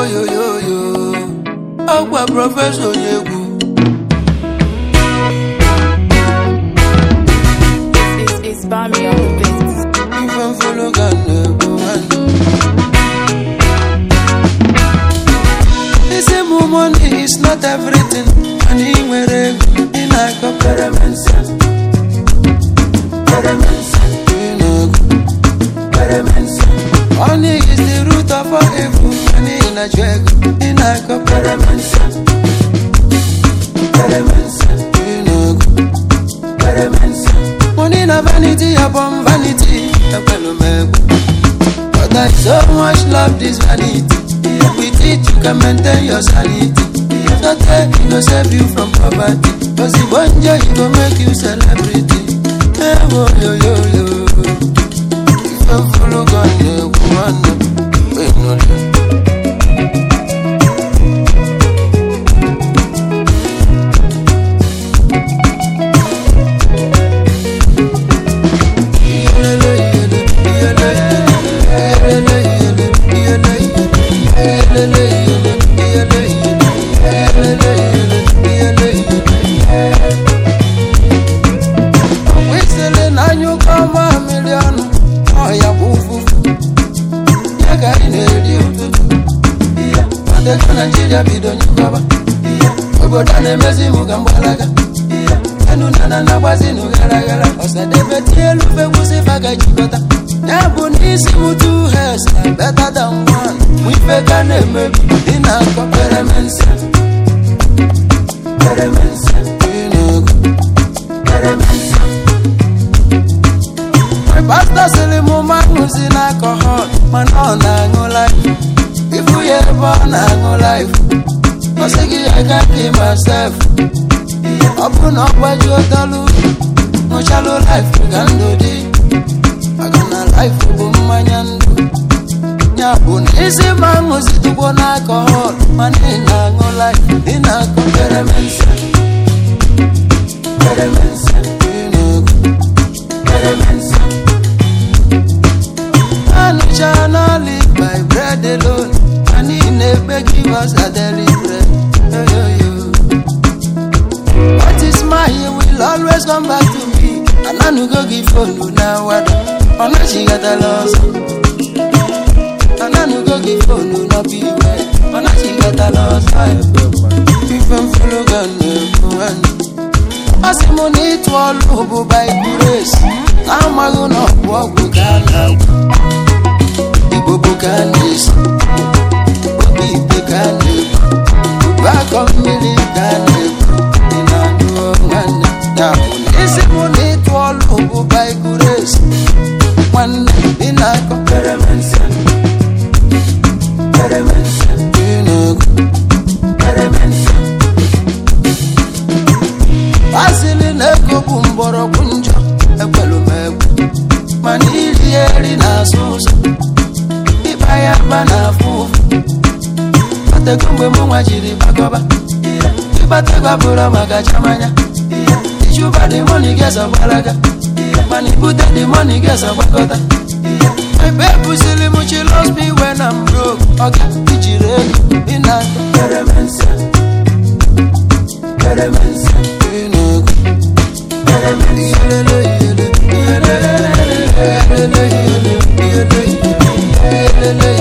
yo yo yo. Agwa professor yegu. It's Bami on the beat. Even follow Ghana. They say more money is not everything. And he were in like a paramancer. Money is the root of all evil. Money in a drag, in like a paramancer. Money na vanity upon vanity. But there's so much love this vanity. With it you can maintain your sanity. Not that it will save you from poverty. Cause the one joy it will make you celebrity. Yo yo yo yo. If you follow God, you want to wait no day. Nigeria bido nyukaba obodo na emezi mugambalaga enu nana na gbazinu gara osadebeti elu fegusi faga jikota ya bụ n'isi mutu hes better than one mwife ka na-emebi dị na akọ peremensa my pastor sịrị mụ maṅụzi na alcohol mana ọ na-aṅụ life. If we ever born a life, I say I can't keep myself. Open up what you tell you. No shallow life, you can do it. I got a life for my yandu. Nyabun easy man was it to go alcohol. Man in a life, in a comparamensa. And we shall not live by bread alone. And he never give us a daily bread. Yo, yo, yo. What is mine will always come back to me. And I no go give for you now. What? Unless you got a loss. And I no go give for you no be well. Unless you got a loss. If I'm full of gun, I say money to all over by grace. I'm gonna walk with God. Ibobo kanis, Ibe kanis, back on me kanis. Inando one, now is it money to all over by grace? One in a comparamensa, Basilin echo bumboro bunjo, a pelumeg, Manili erina sosa. I am a fool. But the Gumbe Mumajiri Bagoba. But the Gabura Magachamania. Did you buy the money? Guess a Balaga. Money put the money, guess a Bagota. My baby silly much lost me when I'm broke. Okay, did you really? In a Paramansa. You know. Paramansa.